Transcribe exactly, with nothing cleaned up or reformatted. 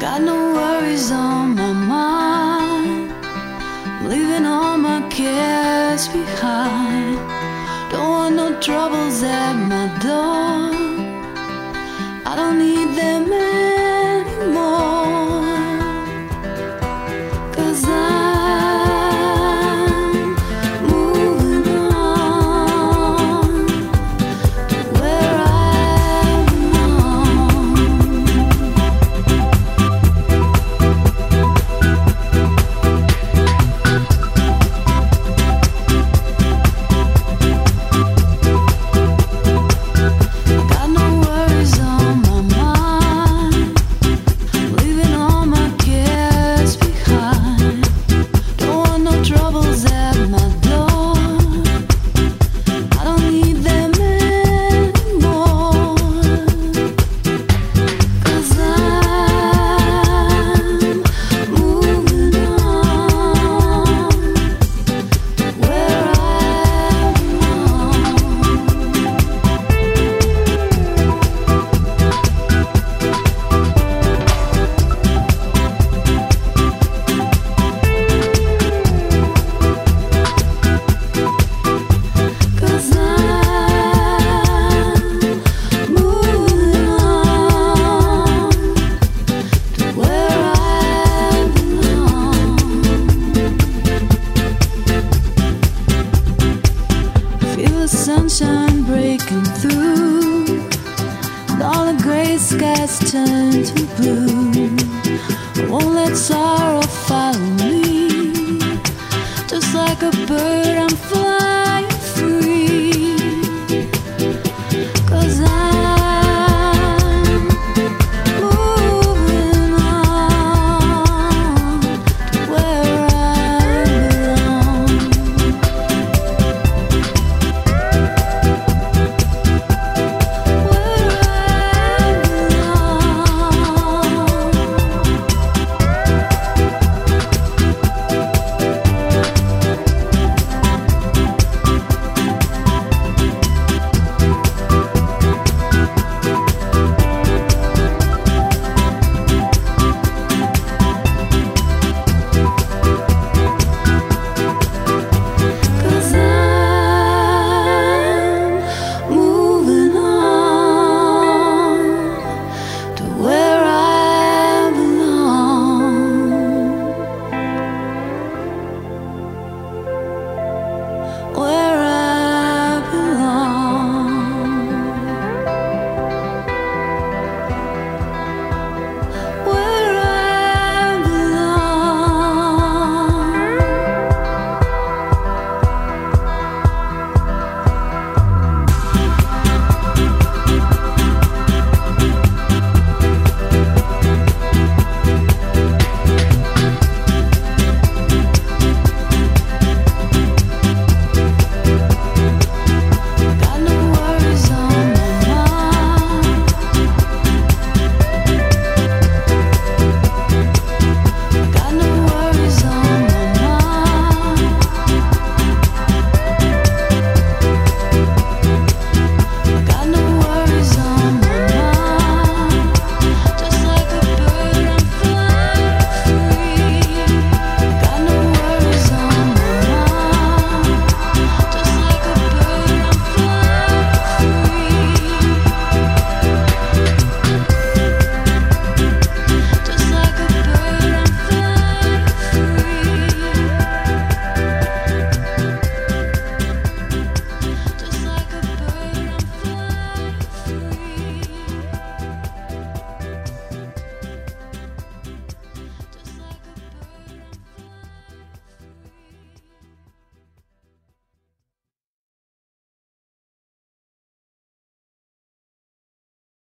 Got no worries on my mind, leaving all my cares behind. Don't want no troubles at my door, I don't need them anymore. 'Cause I'm moving on to where I belong. Got no worries on my mind, leaving all my cares behind. Don't want no troubles at my door, I don't need them anymore. 'Cause I'm moving on to where I belong. Cause I'm moving on to where I belong. Feel the sunshine breaking through, and all the gray skies turn to blue. I won't let sorrow follow me, just like a bird